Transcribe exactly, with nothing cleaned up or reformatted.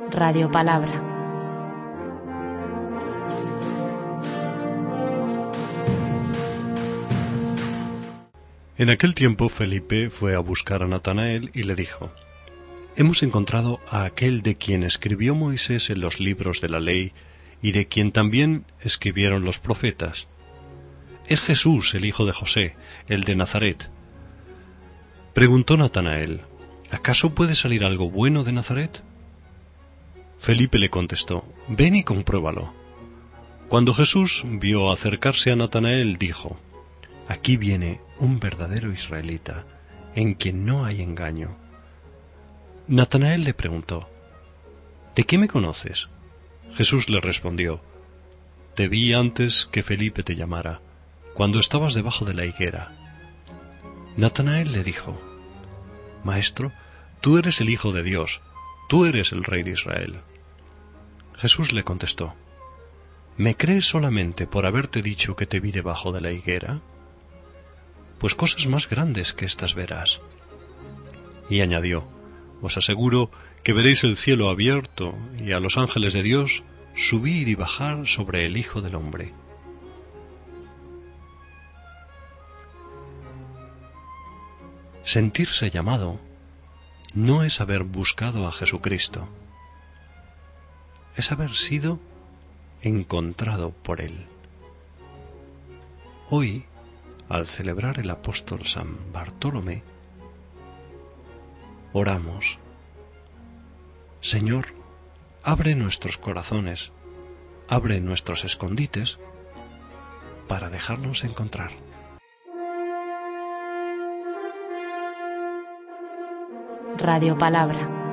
Radio Palabra. En aquel tiempo Felipe fue a buscar a Natanael y le dijo: Hemos encontrado a aquel de quien escribió Moisés en los libros de la ley y de quien también escribieron los profetas. Es Jesús, el hijo de José, el de Nazaret. Preguntó Natanael: ¿Acaso puede salir algo bueno de Nazaret? Felipe le contestó: Ven y compruébalo. Cuando Jesús vio acercarse a Natanael, dijo: Aquí viene un verdadero israelita, en quien no hay engaño. Natanael le preguntó: ¿De qué me conoces? Jesús le respondió: Te vi antes que Felipe te llamara, cuando estabas debajo de la higuera. Natanael le dijo: Maestro, tú eres el Hijo de Dios, tú eres el Rey de Israel. Jesús le contestó: ¿Me crees solamente por haberte dicho que te vi debajo de la higuera? Pues cosas más grandes que estas verás. Y añadió: Os aseguro que veréis el cielo abierto y a los ángeles de Dios subir y bajar sobre el Hijo del Hombre. Sentirse llamado no es haber buscado a Jesucristo, es haber sido encontrado por Él. Hoy, al celebrar el apóstol San Bartolomé, oramos: Señor, abre nuestros corazones, abre nuestros escondites para dejarnos encontrar. Radio Palabra.